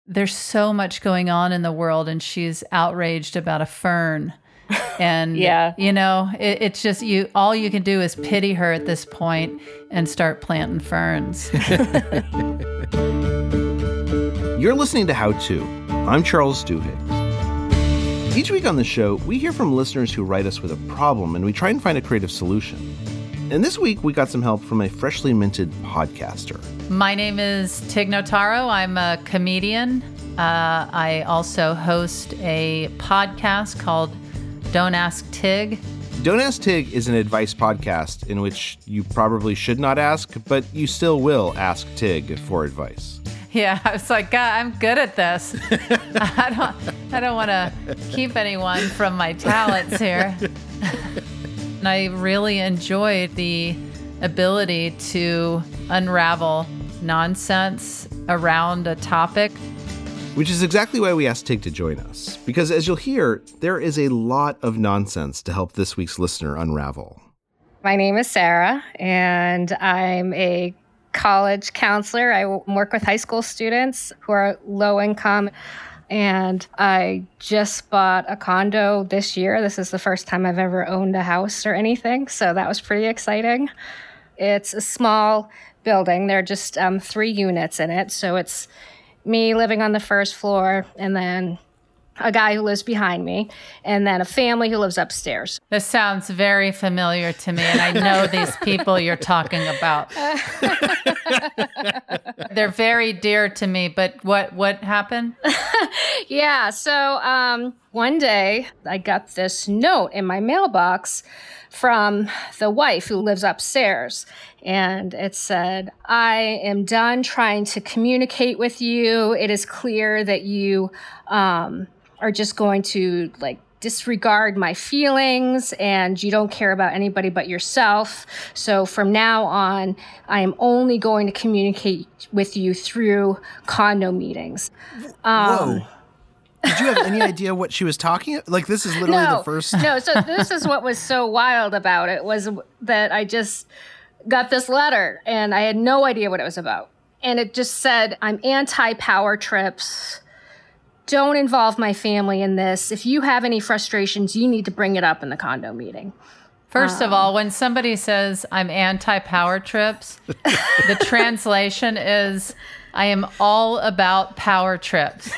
there's so much going on in the world, and she's outraged about a fern. And, it's just all you can do is pity her at this point and start planting ferns. You're listening to How To. I'm Charles Duhigg. Each week on the show, we hear from listeners who write us with a problem, and we try and find a creative solution. And this week, we got some help from a freshly minted podcaster. My name is Tig Notaro. I'm a comedian. I also host a podcast called Don't Ask Tig. Don't Ask Tig is an advice podcast in which you probably should not ask, but you still will ask Tig for advice. Yeah, I was like, God, I'm good at this. I don't want to keep anyone from my talents here. And I really enjoyed the ability to unravel nonsense around a topic. Which is exactly why we asked Tig to join us. Because as you'll hear, there is a lot of nonsense to help this week's listener unravel. My name is Sarah, and I'm a college counselor. I work with high school students who are low income. And I just bought a condo this year. This is the first time I've ever owned a house or anything. So that was pretty exciting. It's a small building. There are just 3 units in it. So it's me living on the first floor, and then a guy who lives behind me, and then a family who lives upstairs. This sounds very familiar to me, and I know these people you're talking about. They're very dear to me, but what happened? Yeah, so one day I got this note in my mailbox from the wife who lives upstairs. And it said, I am done trying to communicate with you. It is clear that you are just going to disregard my feelings, and you don't care about anybody but yourself. So from now on, I am only going to communicate with you through condo meetings. Whoa. Did you have any idea what she was talking about? This is literally the first... No, so this is what was so wild about it, was that I just got this letter, and I had no idea what it was about. And it just said, I'm anti-power trips. Don't involve my family in this. If you have any frustrations, you need to bring it up in the condo meeting. First of all, when somebody says I'm anti-power trips, the translation is I am all about power trips.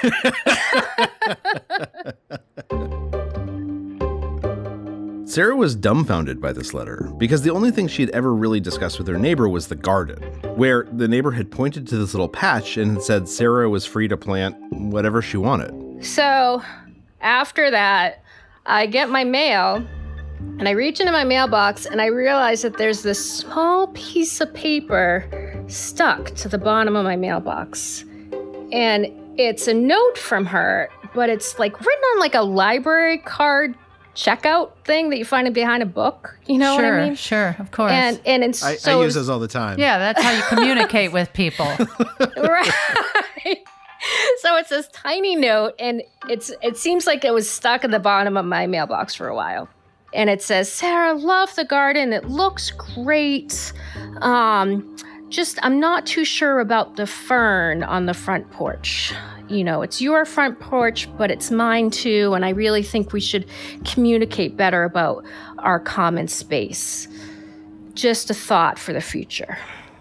Sarah was dumbfounded by this letter because the only thing she had ever really discussed with her neighbor was the garden, where the neighbor had pointed to this little patch and had said Sarah was free to plant whatever she wanted. So after that, I get my mail, and I reach into my mailbox, and I realize that there's this small piece of paper stuck to the bottom of my mailbox. And it's a note from her, but it's written on a library card checkout thing that you find behind a book. You know what I mean? Sure, of course. And it's, I use those all the time. Yeah, that's how you communicate with people. Right. So it's this tiny note, and it seems like it was stuck at the bottom of my mailbox for a while. And it says, Sarah, love the garden. It looks great. I'm not too sure about the fern on the front porch. It's your front porch, but it's mine too. And I really think we should communicate better about our common space. Just a thought for the future.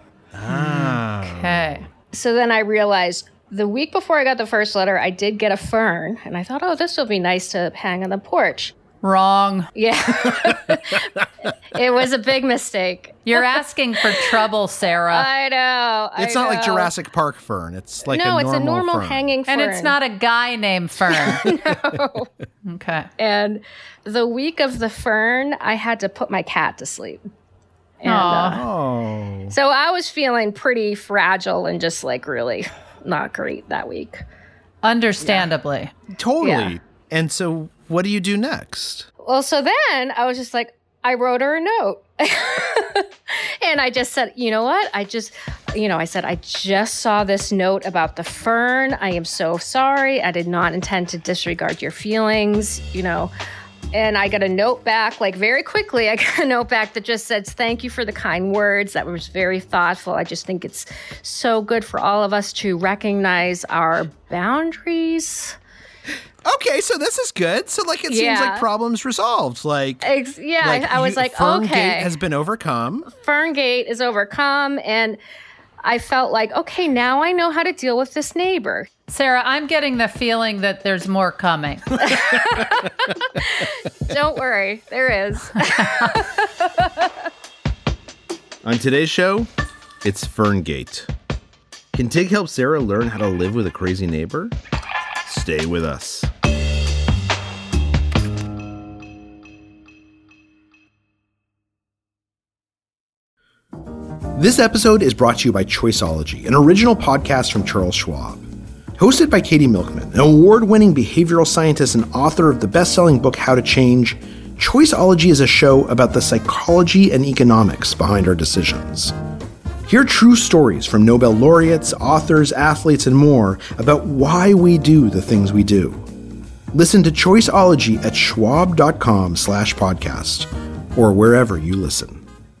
Okay. So then I realized the week before I got the first letter, I did get a fern. And I thought, this will be nice to hang on the porch. Wrong. Yeah. It was a big mistake. You're asking for trouble, Sarah. I know. It's not like Jurassic Park fern. It's like a normal it's a normal fern. hanging fern. And it's not a guy named Fern. No. Okay. And the week of the fern, I had to put my cat to sleep. And, so I was feeling pretty fragile and just really not great that week. Understandably. Yeah. Totally. Yeah. And so what do you do next? Well, so then I was just I wrote her a note. And I just said, you know what? I said, I just saw this note about the fern. I am so sorry. I did not intend to disregard your feelings. And I got a note back, like very quickly, I got a note back that just said, thank you for the kind words. That was very thoughtful. I just think it's so good for all of us to recognize our boundaries. Okay, so this is good. So, like, it seems like problems resolved. Like, I was like, Ferngate okay. has been overcome. Ferngate is overcome. And I felt like, okay, now I know how to deal with this neighbor. Sarah, I'm getting the feeling that there's more coming. Don't worry, there is. On today's show, it's Ferngate. Can Tig help Sarah learn how to live with a crazy neighbor? Stay with us. This episode is brought to you by Choiceology, an original podcast from Charles Schwab. Hosted by Katie Milkman, an award-winning behavioral scientist and author of the best-selling book How to Change, Choiceology is a show about the psychology and economics behind our decisions. Hear true stories from Nobel laureates, authors, athletes, and more about why we do the things we do. Listen to Choiceology at schwab.com/podcast or wherever you listen.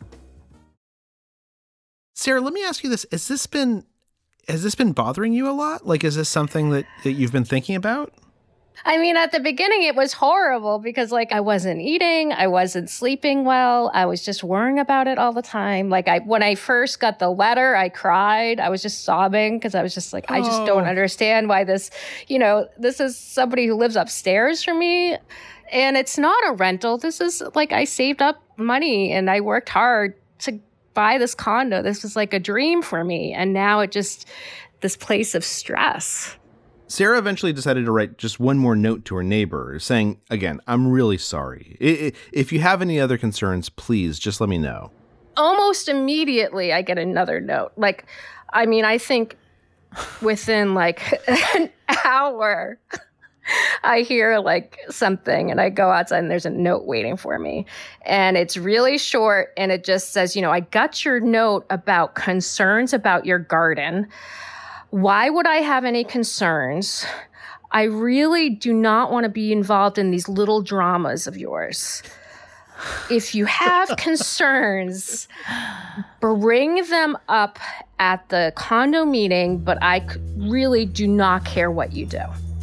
Sarah, let me ask you this. Has this been bothering you a lot? Like, is this something that you've been thinking about? I mean, at the beginning, it was horrible because, like, I wasn't eating, I wasn't sleeping well. I was just worrying about it all the time. Like, when I first got the letter, I cried. I was just sobbing because I was just like, I just don't understand why this is somebody who lives upstairs from me. And it's not a rental. This is like, I saved up money and I worked hard to buy this condo. This was like a dream for me. And now this place of stress. Sarah eventually decided to write just one more note to her neighbor saying, again, I'm really sorry. If you have any other concerns, please just let me know. Almost immediately, I get another note. Like, I mean, I think within like an hour, I hear like something and I go outside and there's a note waiting for me. And it's really short and it just says, I got your note about concerns about your garden. Why would I have any concerns? I really do not want to be involved in these little dramas of yours. If you have concerns, bring them up at the condo meeting, but I really do not care what you do.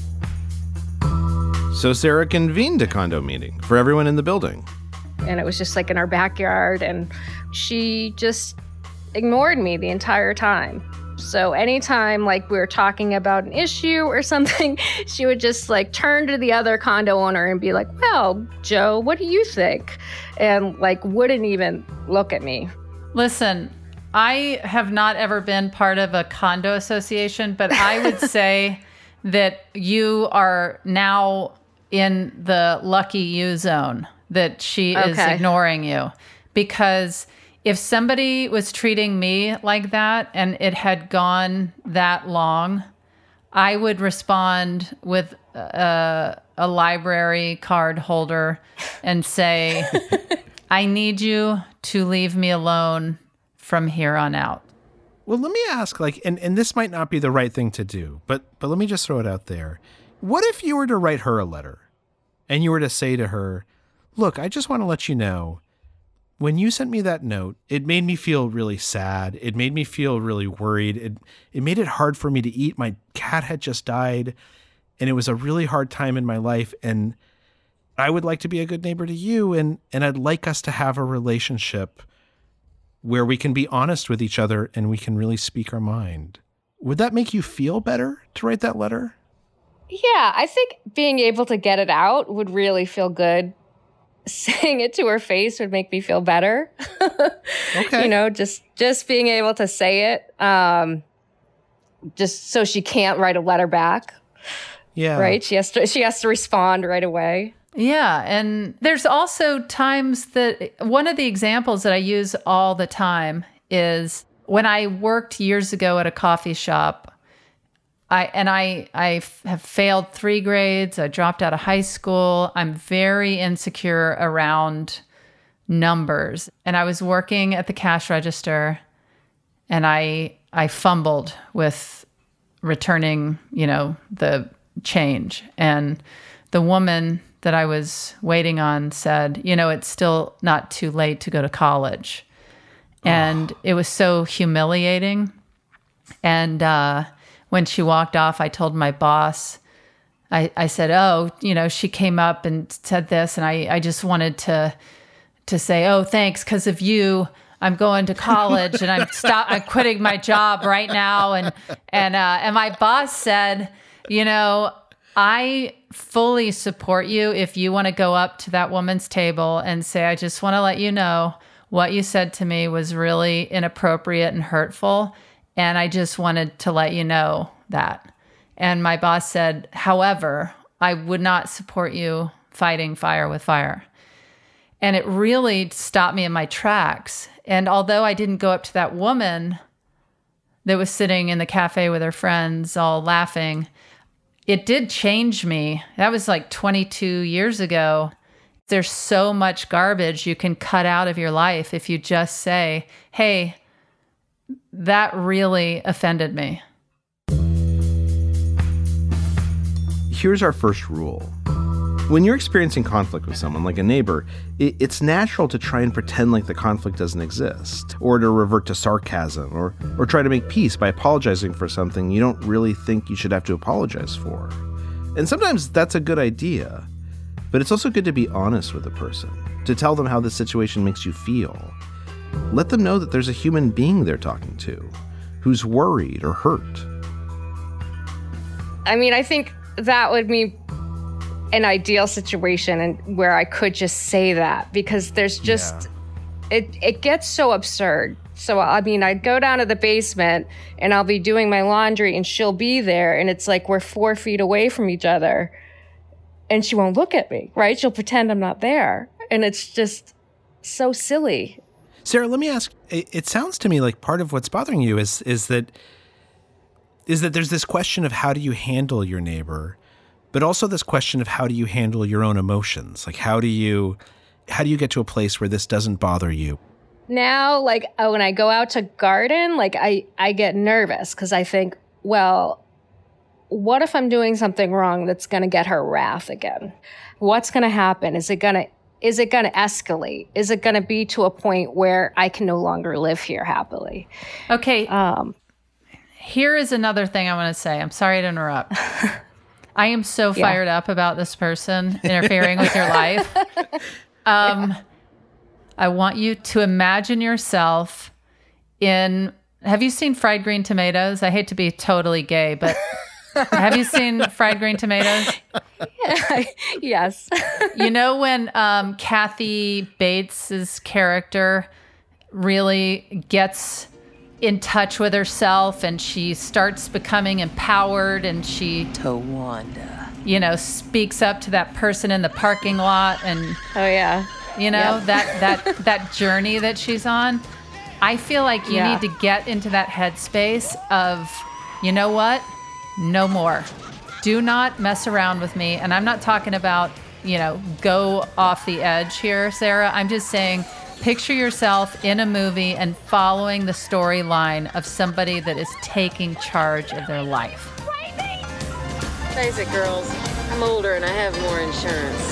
So Sarah convened a condo meeting for everyone in the building. And it was just like in our backyard, and she just ignored me the entire time. So anytime like we were talking about an issue or something, she would just like turn to the other condo owner and be like, well, Joe, what do you think? And like wouldn't even look at me. Listen, I have not ever been part of a condo association, but I would say that you are now in the lucky you zone, that she is ignoring you. Because if somebody was treating me like that and it had gone that long, I would respond with a library card holder and say, I need you to leave me alone from here on out. Well, let me ask, like, and this might not be the right thing to do, but let me just throw it out there. What if you were to write her a letter and you were to say to her, look, I just want to let you know, when you sent me that note, it made me feel really sad. It made me feel really worried. It made it hard for me to eat. My cat had just died, and it was a really hard time in my life. And I would like to be a good neighbor to you, and I'd like us to have a relationship where we can be honest with each other and we can really speak our mind. Would that make you feel better to write that letter? Yeah, I think being able to get it out would really feel good. Saying it to her face would make me feel better. Okay. Just being able to say it, just so she can't write a letter back. Yeah. Right? She has to respond right away. Yeah, and there's also times that one of the examples that I use all the time is when I worked years ago at a coffee shop. I have failed 3 grades. I dropped out of high school. I'm very insecure around numbers. And I was working at the cash register and I fumbled with returning, the change. And the woman that I was waiting on said, it's still not too late to go to college. And it was so humiliating. And when she walked off, I told my boss, I said, she came up and said this, and I just wanted to say, oh, thanks, because of you, I'm going to college and I'm quitting my job right now. And my boss said, I fully support you if you want to go up to that woman's table and say, I just want to let you know what you said to me was really inappropriate and hurtful. And I just wanted to let you know that. And my boss said, however, I would not support you fighting fire with fire. And it really stopped me in my tracks. And although I didn't go up to that woman that was sitting in the cafe with her friends all laughing, it did change me. That was like 22 years ago. There's so much garbage you can cut out of your life if you just say, hey, that really offended me. Here's our first rule. When you're experiencing conflict with someone, like a neighbor, it's natural to try and pretend like the conflict doesn't exist, or to revert to sarcasm, or try to make peace by apologizing for something you don't really think you should have to apologize for. And sometimes that's a good idea, but it's also good to be honest with a person, to tell them how the situation makes you feel. Let them know that there's a human being they're talking to, who's worried or hurt. I mean, I think that would be an ideal situation and where I could just say that, because there's just, it gets so absurd. So, I mean, I'd go down to the basement and I'll be doing my laundry and she'll be there and it's like we're 4 feet away from each other and she won't look at me, right? She'll pretend I'm not there. And it's just so silly. Sarah, let me ask, it sounds to me like part of what's bothering you is that there's this question of how do you handle your neighbor, but also this question of how do you handle your own emotions? Like, how do you get to a place where this doesn't bother you? Now, like, when I go out to garden, like, I get nervous because I think, well, what if I'm doing something wrong that's going to get her wrath again? What's going to happen? Is it going to escalate? Is it going to be to a point where I can no longer live here happily? Okay. Here is another thing I want to say. I'm sorry to interrupt. I am so fired up about this person interfering with your life. I want you to imagine yourself in, have you seen Fried Green Tomatoes? I hate to be totally gay, but have you seen Fried Green Tomatoes? Yes. You know when Kathy Bates's character really gets in touch with herself and she starts becoming empowered and she Tawanda, speaks up to that person in the parking lot and that journey that she's on. I feel like you need to get into that headspace of, you know what? No more. Do not mess around with me. And I'm not talking about, go off the edge here, Sarah. I'm just saying, picture yourself in a movie and following the storyline of somebody that is taking charge of their life. Face it, girls. I'm older and I have more insurance.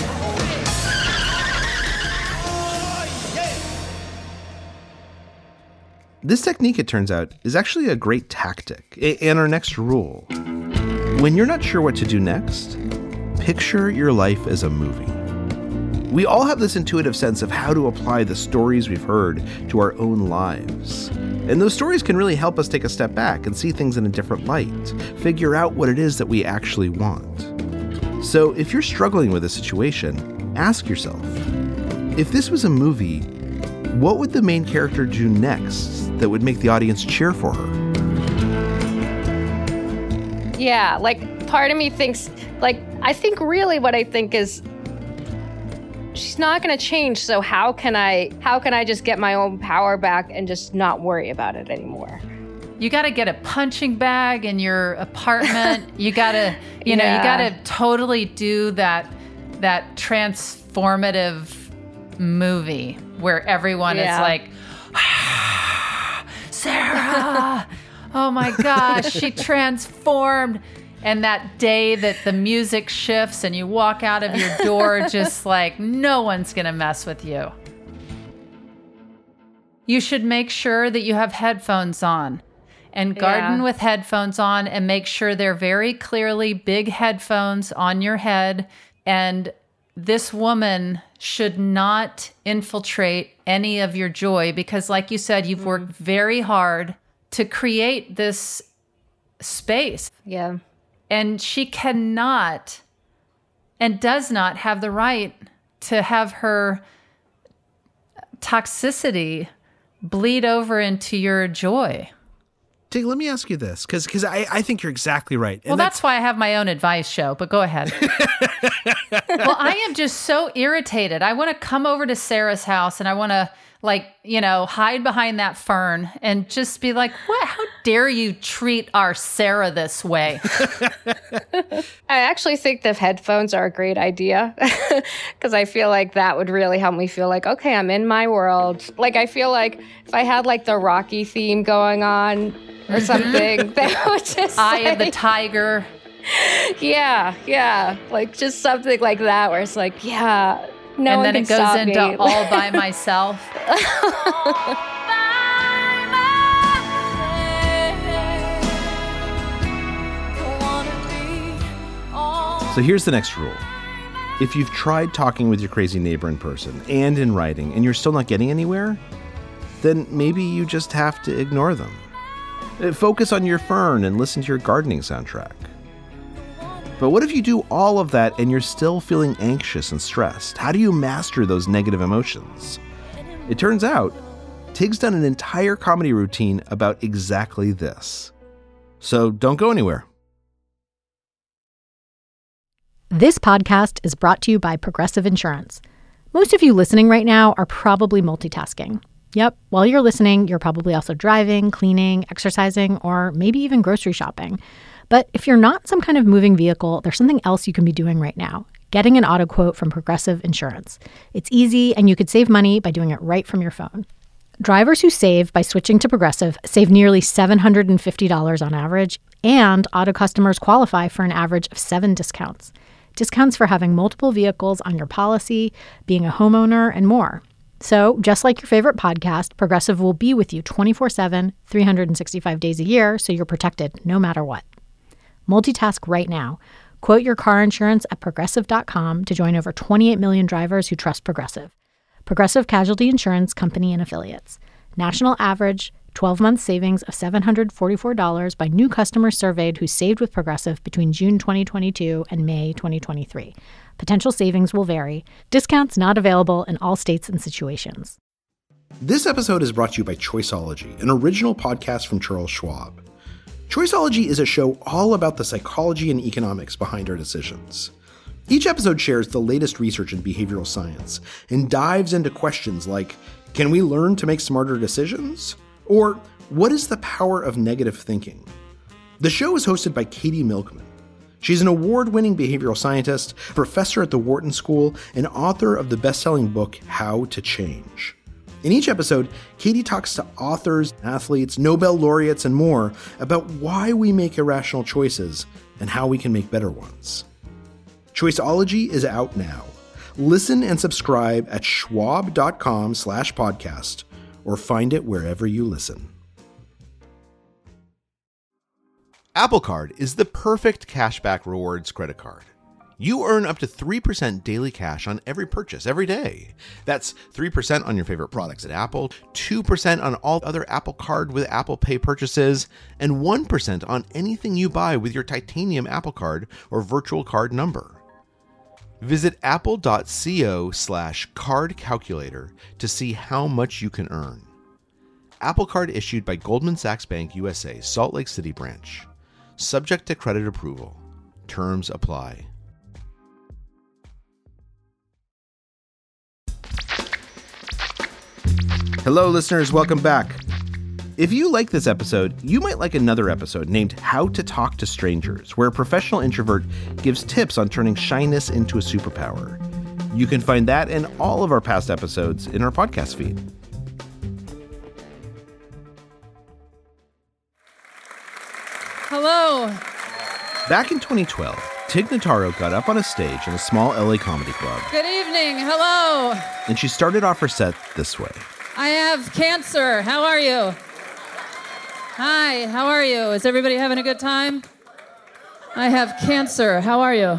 This technique, it turns out, is actually a great tactic. And our next rule: when you're not sure what to do next, picture your life as a movie. We all have this intuitive sense of how to apply the stories we've heard to our own lives. And those stories can really help us take a step back and see things in a different light, figure out what it is that we actually want. So if you're struggling with a situation, ask yourself, if this was a movie, what would the main character do next that would make the audience cheer for her? Yeah, like, part of me thinks, like, I think really what I think is, she's not going to change, so how can I just get my own power back and just not worry about it anymore? You got to get a punching bag in your apartment. You got to, you got to totally do that transformative movie where everyone is like, Sarah, oh my gosh, she transformed. And that day that the music shifts and you walk out of your door just like no one's going to mess with you. You should make sure that you have headphones on and garden with headphones on, and make sure they're very clearly big headphones on your head. And this woman should not infiltrate any of your joy because, like you said, you've worked very hard to create this space. Yeah. And she cannot and does not have the right to have her toxicity bleed over into your joy. Tig, let me ask you this, because I think you're exactly right. Well, that's why I have my own advice show, but go ahead. Well, I am just so irritated. I want to come over to Sarah's house and I want to, hide behind that fern and just be like, what? How dare you treat our Sarah this way? I actually think the headphones are a great idea because I feel like that would really help me feel like, okay, I'm in my world. Like, I feel like if I had like the Rocky theme going on or something, that would just Eye of the Tiger. Yeah. Like just something like that where it's like, yeah, no and one then can it goes stop into me. All by Myself. So here's the next rule. If you've tried talking with your crazy neighbor in person and in writing and you're still not getting anywhere, then maybe you just have to ignore them. Focus on your fern and listen to your gardening soundtrack. But what if you do all of that and you're still feeling anxious and stressed? How do you master those negative emotions? It turns out, Tig's done an entire comedy routine about exactly this. So don't go anywhere. This podcast is brought to you by Progressive Insurance. Most of you listening right now are probably multitasking. Yep, while you're listening, you're probably also driving, cleaning, exercising, or maybe even grocery shopping. But if you're not some kind of moving vehicle, there's something else you can be doing right now. Getting an auto quote from Progressive Insurance. It's easy, and you could save money by doing it right from your phone. Drivers who save by switching to Progressive save nearly $750 on average, and auto customers qualify for an average of 7 discounts. Discounts for having multiple vehicles on your policy, being a homeowner, and more. So, just like your favorite podcast, Progressive will be with you 24/7, 365 days a year, so you're protected no matter what. Multitask right now. Quote your car insurance at Progressive.com to join over 28 million drivers who trust Progressive. Progressive Casualty Insurance Company and Affiliates. National average 12-month savings of $744 by new customers surveyed who saved with Progressive between June 2022 and May 2023. Potential savings will vary. Discounts not available in all states and situations. This episode is brought to you by Choiceology, an original podcast from Charles Schwab. Choiceology is a show all about the psychology and economics behind our decisions. Each episode shares the latest research in behavioral science and dives into questions like, can we learn to make smarter decisions? Or, what is the power of negative thinking? The show is hosted by Katie Milkman. She's an award-winning behavioral scientist, professor at the Wharton School, and author of the best-selling book, How to Change. In each episode, Katie talks to authors, athletes, Nobel laureates, and more about why we make irrational choices and how we can make better ones. Choiceology is out now. Listen and subscribe at schwab.com/podcast or find it wherever you listen. Apple Card is the perfect cashback rewards credit card. You earn up to 3% daily cash on every purchase every day. That's 3% on your favorite products at Apple, 2% on all other Apple Card with Apple Pay purchases, and 1% on anything you buy with your titanium Apple Card or virtual card number. Visit apple.co/card calculator to see how much you can earn. Apple Card issued by Goldman Sachs Bank USA, Salt Lake City branch. Subject to credit approval. Terms apply. Hello, listeners. Welcome back. If you like this episode, you might like another episode named How to Talk to Strangers, where a professional introvert gives tips on turning shyness into a superpower. You can find that and all of our past episodes in our podcast feed. Hello. Back in 2012, Tig Notaro got up on a stage in a small LA comedy club. Good evening. Hello. And she started off her set this way. I have cancer. How are you? Hi, how are you? Is everybody having a good time? I have cancer. How are you?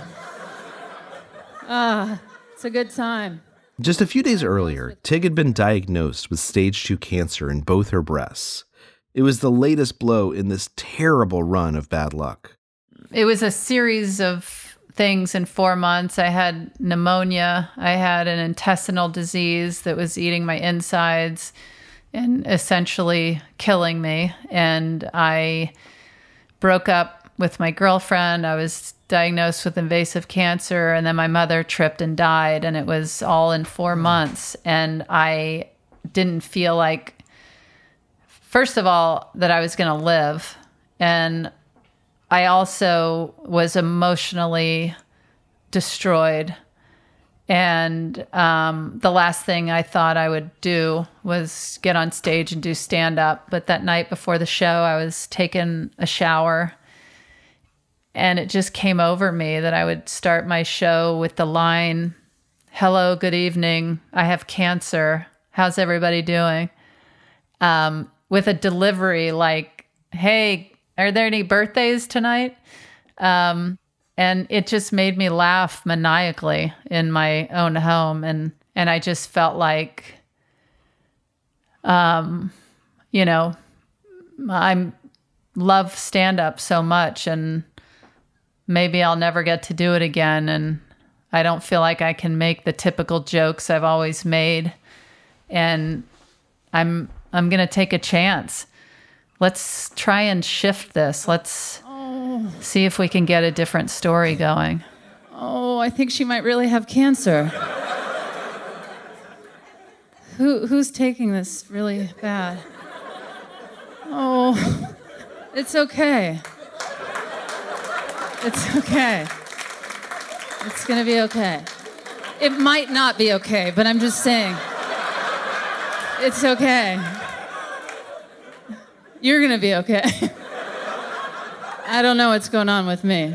It's a good time. Just a few days earlier, Tig had been diagnosed with stage 2 cancer in both her breasts. It was the latest blow in this terrible run of bad luck. It was a series of things in 4 months. I had pneumonia. I had an intestinal disease that was eating my insides and essentially killing me. And I broke up with my girlfriend. I was diagnosed with invasive cancer, and then my mother tripped and died, and it was all in 4 months. And I didn't feel like, first of all, that I was going to live. And I also was emotionally destroyed. And the last thing I thought I would do was get on stage and do stand-up. But that night before the show, I was taking a shower, and it just came over me that I would start my show with the line, "Hello, good evening. I have cancer. How's everybody doing?" With a delivery like, "Hey, are there any birthdays tonight?" And it just made me laugh maniacally in my own home. And I just felt like, you know, I love stand-up so much, and maybe I'll never get to do it again. And I don't feel like I can make the typical jokes I've always made. And I'm going to take a chance. Let's try and shift this. Let's see if we can get a different story going. Oh, I think she might really have cancer. Who's taking this really bad? Oh, it's okay. It's okay. It's gonna be okay. It might not be okay, but I'm just saying. It's okay. You're gonna be okay. I don't know what's going on with me.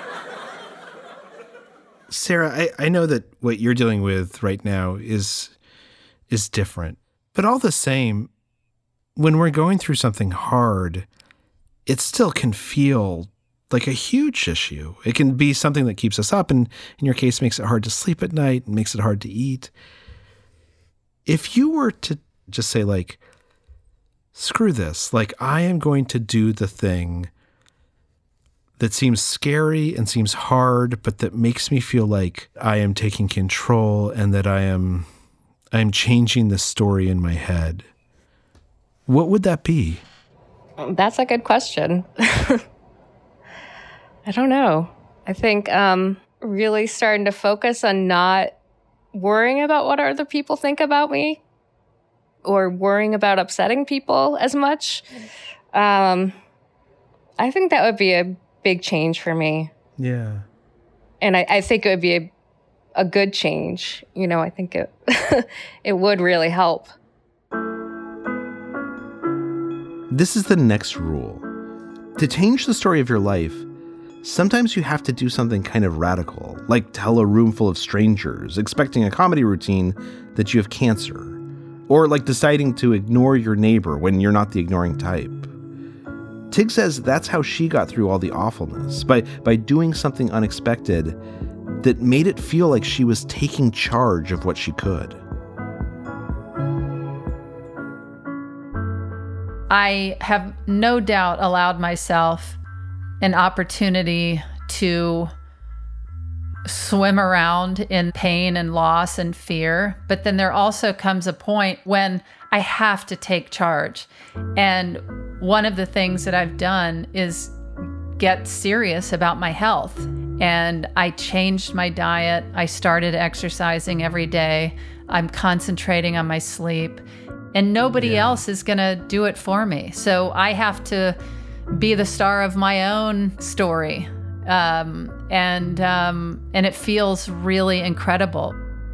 Sarah, I know that what you're dealing with right now is different. But all the same, when we're going through something hard, it still can feel like a huge issue. It can be something that keeps us up, and in your case, makes it hard to sleep at night and makes it hard to eat. If you were to just say, like, screw this, like, I am going to do the thing that seems scary and seems hard, but that makes me feel like I am taking control and that I'm changing the story in my head, what would that be? That's a good question. I don't know. I think really starting to focus on not worrying about what other people think about me or worrying about upsetting people as much. I think that would be a big change for me. Yeah. And I think it would be a good change. You know, I think it it would really help. This is the next rule. To change the story of your life, sometimes you have to do something kind of radical, like tell a room full of strangers, expecting a comedy routine that you have cancer, or like deciding to ignore your neighbor when you're not the ignoring type. Tig says that's how she got through all the awfulness, by doing something unexpected that made it feel like she was taking charge of what she could. I have no doubt allowed myself an opportunity to swim around in pain and loss and fear. But then there also comes a point when I have to take charge. And one of the things that I've done is get serious about my health. And I changed my diet. I started exercising every day. I'm concentrating on my sleep. And nobody else is going to do it for me. So I have to be the star of my own story. And it feels really incredible.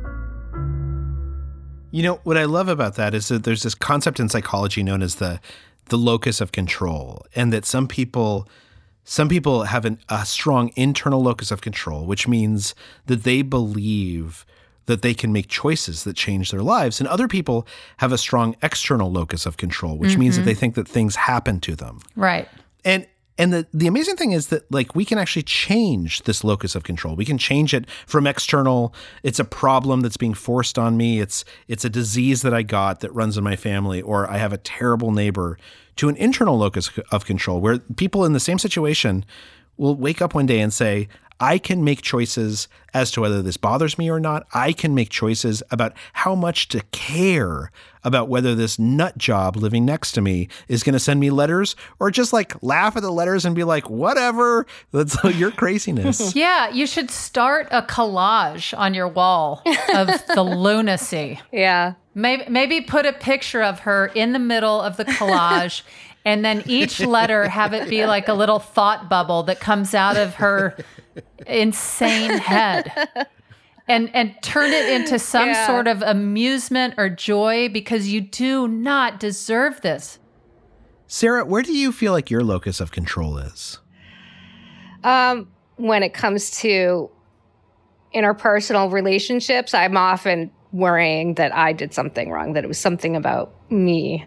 You know, what I love about that is that there's this concept in psychology known as the locus of control, and that some people Some people have a strong internal locus of control, which means that they believe that they can make choices that change their lives. And other people have a strong external locus of control, which means that they think that things happen to them. Right. And the amazing thing is that, like, we can actually change this locus of control. We can change it from external. It's a problem that's being forced on me. It's a disease that I got that runs in my family, or I have a terrible neighbor, to an internal locus of control where people in the same situation will wake up one day and say, I can make choices as to whether this bothers me or not. I can make choices about how much to care about whether this nut job living next to me is going to send me letters, or just like laugh at the letters and be like, whatever, that's your craziness. Yeah, you should start a collage on your wall of the lunacy. Yeah. Maybe put a picture of her in the middle of the collage, and then each letter have it be like a little thought bubble that comes out of her insane head. And turn it into some sort of amusement or joy, because you do not deserve this. Sarah, where do you feel like your locus of control is? When it comes to interpersonal relationships, I'm often worrying that I did something wrong, that it was something about me.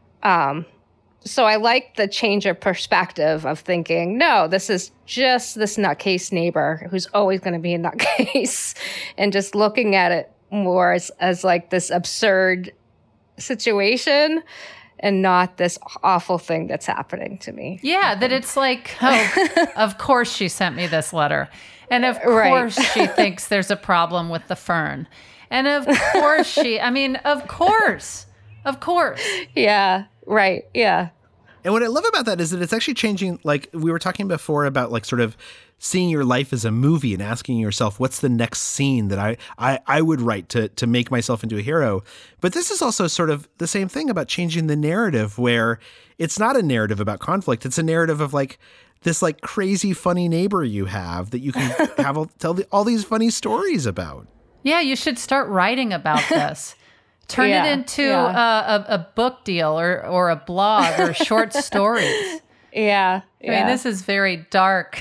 So I like the change of perspective of thinking, no, this is just this nutcase neighbor who's always going to be a nutcase, and just looking at it more as like this absurd situation and not this awful thing that's happening to me. Yeah, that it's like, oh, of course she sent me this letter. And of course she thinks there's a problem with the fern. And of course of course. Yeah, right, yeah. And what I love about that is that it's actually changing, like we were talking before about, like, sort of seeing your life as a movie and asking yourself, what's the next scene that I would write to make myself into a hero? But this is also sort of the same thing about changing the narrative, where it's not a narrative about conflict. It's a narrative of like this like crazy funny neighbor you have that you can tell all these funny stories about. Yeah, you should start writing about this. Turn it into a book deal or a blog or short stories. Yeah. I mean, this is very dark.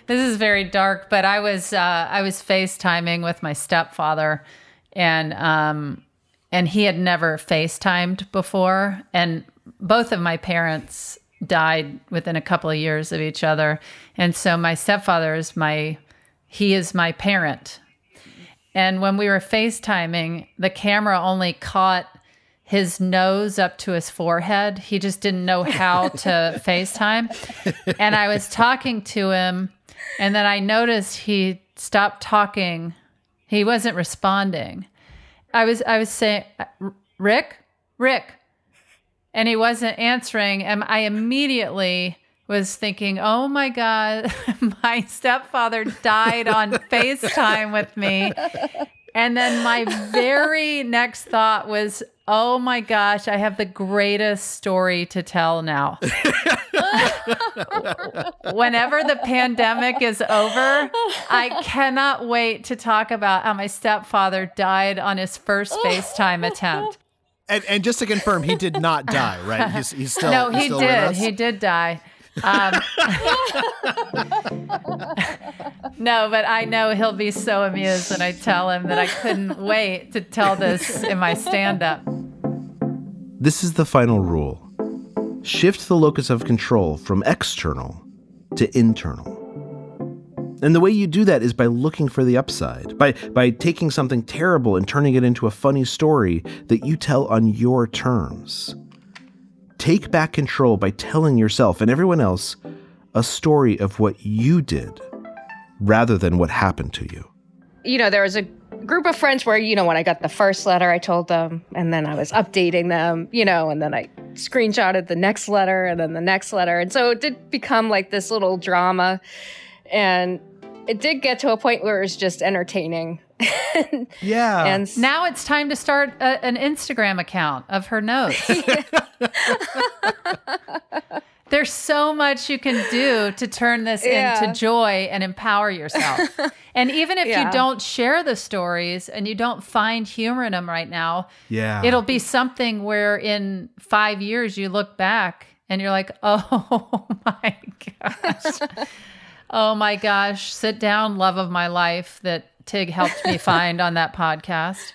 But I was FaceTiming with my stepfather, and he had never FaceTimed before, and both of my parents died within a couple of years of each other, and so my stepfather is my parent. And when we were FaceTiming, the camera only caught his nose up to his forehead. He just didn't know how to FaceTime. And I was talking to him, and then I noticed he stopped talking. He wasn't responding. I was saying, Rick? And he wasn't answering. And I immediately was thinking, oh my God, my stepfather died on FaceTime with me. And then my very next thought was, oh my gosh, I have the greatest story to tell now. Whenever the pandemic is over, I cannot wait to talk about how my stepfather died on his first FaceTime attempt. And just to confirm, he did not die, right? He's still No, he still did. with us? He did die. No, but I know he'll be so amused when I tell him that I couldn't wait to tell this in my stand-up. This is the final rule. Shift the locus of control from external to internal. And the way you do that is by looking for the upside, by taking something terrible and turning it into a funny story that you tell on your terms. Take back control by telling yourself and everyone else a story of what you did rather than what happened to you. You know, there was a group of friends where, you know, when I got the first letter, I told them, and then I was updating them, you know, and then I screenshotted the next letter and then the next letter. And so it did become like this little drama. And it did get to a point where it was just entertaining. Yeah. And Now it's time to start an Instagram account of her notes. There's so much you can do to turn this into joy and empower yourself. And even if you don't share the stories and you don't find humor in them right now, it'll be something where in 5 years you look back And you're like, oh my gosh. Oh my gosh. Sit down, love of my life that Tig helped me find on that podcast.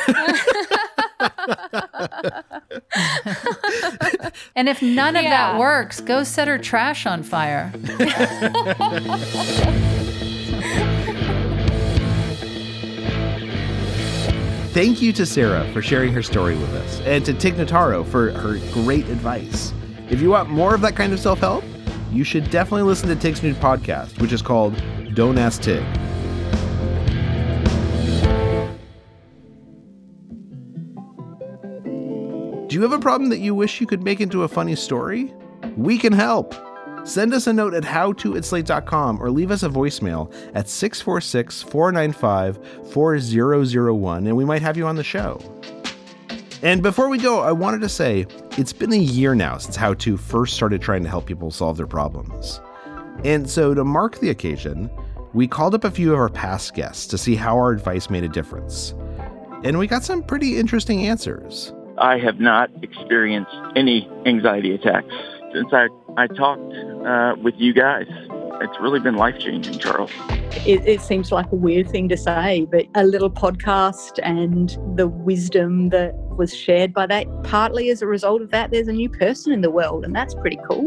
And if none of that works, go set her trash on fire. Thank you to Sarah for sharing her story with us, and to Tig Notaro for her great advice. If you want more of that kind of self-help, you should definitely listen to Tig's new podcast, which is called Don't Ask Tig. Do you have a problem that you wish you could make into a funny story? We can help. Send us a note at howto@slate.com or leave us a voicemail at 646-495-4001 and we might have you on the show. And before we go, I wanted to say it's been a year now since How To first started trying to help people solve their problems. And so to mark the occasion, we called up a few of our past guests to see how our advice made a difference. And we got some pretty interesting answers. I have not experienced any anxiety attacks since I talked with you guys. It's really been life-changing, Charles. It seems like a weird thing to say, but a little podcast and the wisdom that was shared by that, partly as a result of that, there's a new person in the world, and that's pretty cool.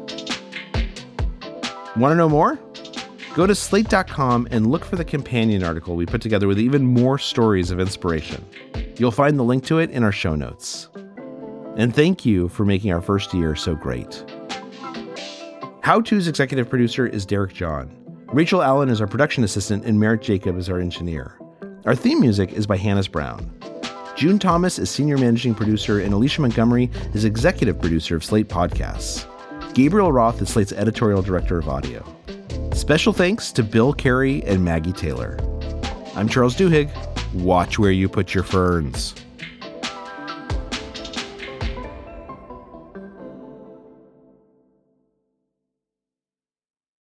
Want to know more? Go to slate.com and look for the companion article we put together with even more stories of inspiration. You'll find the link to it in our show notes. And thank you for making our first year so great. How To's executive producer is Derek John. Rachel Allen is our production assistant, and Merritt Jacob is our engineer. Our theme music is by Hannes Brown. June Thomas is senior managing producer, and Alicia Montgomery is executive producer of Slate Podcasts. Gabriel Roth is Slate's editorial director of audio. Special thanks to Bill Carey and Maggie Taylor. I'm Charles Duhigg. Watch where you put your ferns.